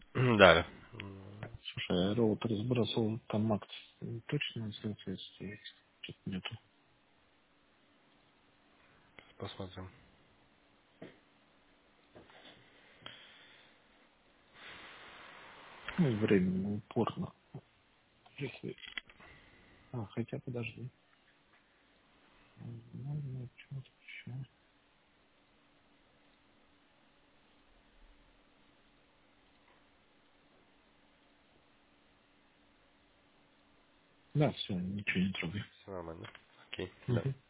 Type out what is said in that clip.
Да. Слушай, а роутер сбросил, там Макс точно на соответствие? Что-то нету. Посмотрим. Ну, временно, упорно. Если... А, хотя подожди. Ну, что-то еще. Да, все, ничего не трогай. Все нормально. Окей. Да. Мгм.